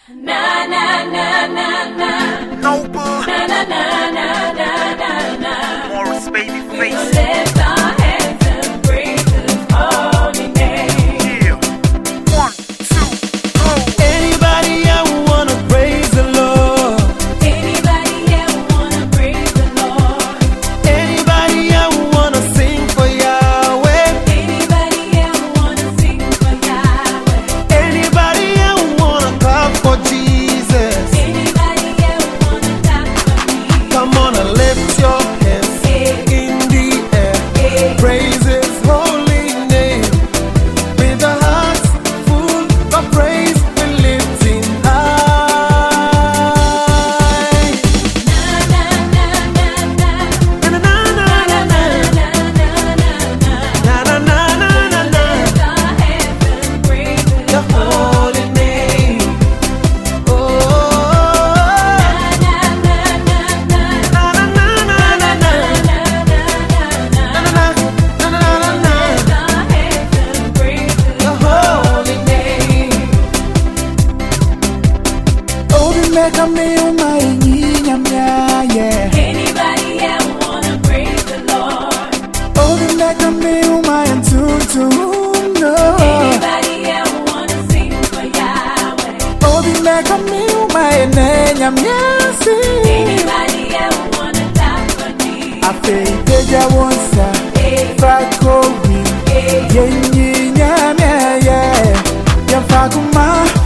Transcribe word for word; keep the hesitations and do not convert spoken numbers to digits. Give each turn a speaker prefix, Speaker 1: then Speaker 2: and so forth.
Speaker 1: Na na na na na.
Speaker 2: Noble.
Speaker 1: Na na na na na na na.
Speaker 2: Morris baby face.
Speaker 1: So lift our hands and praise His holy name.
Speaker 2: Yeah. One, two, go.
Speaker 3: Anybody ever wanna praise the Lord?
Speaker 1: Anybody ever wanna praise the Lord?
Speaker 3: Anybody ever wanna sing for Yahweh?
Speaker 1: Anybody ever wanna sing for Yahweh?
Speaker 3: Anybody ever wanna clap for Jesus?
Speaker 1: Anybody ever wanna clap for me?
Speaker 3: Come on and lift your hands in the air. Praise His holy name. With a heart full of praise, we're lifting high.
Speaker 1: Na na na na na.
Speaker 3: Na na na na na
Speaker 1: Na na na na na na.
Speaker 3: na na na na na.
Speaker 1: Lift our hands and praise His
Speaker 3: The holy name. Oh.
Speaker 1: Na na na na na.
Speaker 3: Na na na na na na. Na na na na na na. The holy name. Obi meka me umay nyamya yeah.
Speaker 1: Anybody ever wanna praise the Lord?
Speaker 3: Obi meka me umay tuntu no.
Speaker 1: Anybody ever wanna sing for Yahweh?
Speaker 3: Obi meka me umay nyamya si.
Speaker 1: Anybody ever wanna clap for me?
Speaker 3: Afe deja wonsa
Speaker 1: Hey,
Speaker 3: Fako win
Speaker 1: hey,
Speaker 3: Yenyi nyamya yeah. Ya fakuma